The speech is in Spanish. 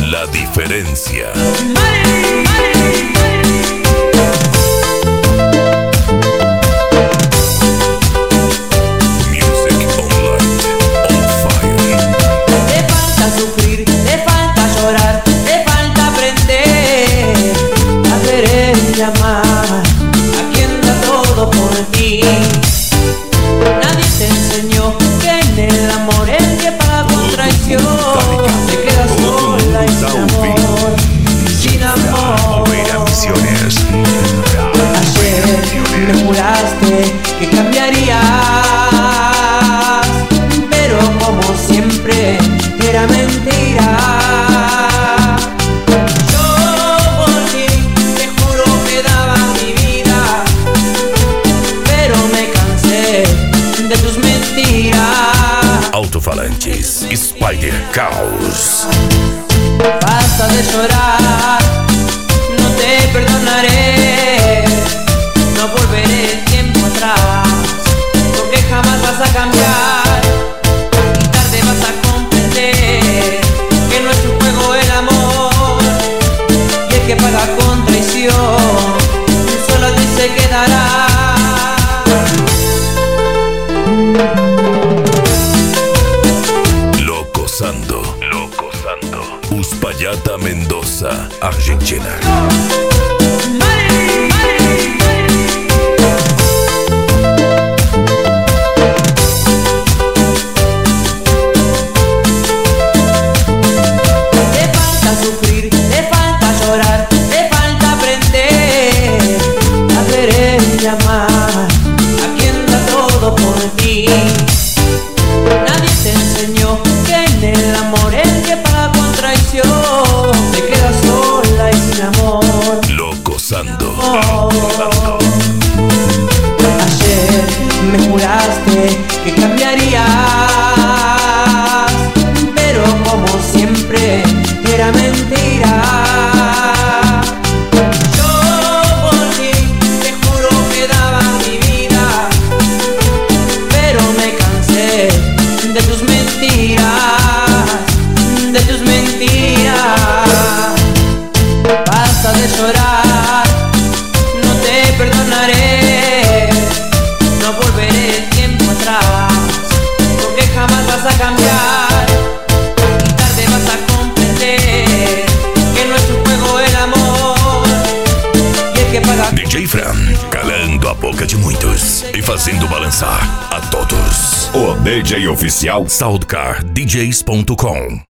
La diferencia. Music online on fire. Te falta sufrir, te falta llorar, te falta aprender a querer y amar a quien da todo por ti. Nadie te enseñó que en el amor el que paga con traición se queda sola y sin amor, sin amor. Ayer me juraste que cambiarías, pero como siempre era mentira. Yo por ti te juro que daba mi vida, pero me cansé de tus mentiras. Alto-falantes Spider Caos. Basta de llorar, no te perdonaré, no volveré tiempo atrás, porque jamás vas a cambiar y tarde vas a comprender que no es un juego el amor, y el que paga con traición solo a ti se quedará. Loco Sando. Uspallata, Mendoza, Argentina. Te falta sufrir, te falta llorar, te falta aprender a querer y amar a quien da todo por ti. Nadie te enseñó que en el amor el que paga con traición se queda sola y sin amor. Loco Sando. Ayer me juraste que cambiarías, pero como siempre era mentira. Yo por ti te juro que daba mi vida, pero me cansé de tus mentiras, de tus mentiras. Basta de llorar, no te perdonaré, no volveré tiempo atrás, porque jamás vas a cambiar y tarde vas a comprender que no es un juego el amor, y el que paga. DJ Fran, calando a boca de muitos e fazendo balançar a todos. O DJ oficial SoundCardDJs.com.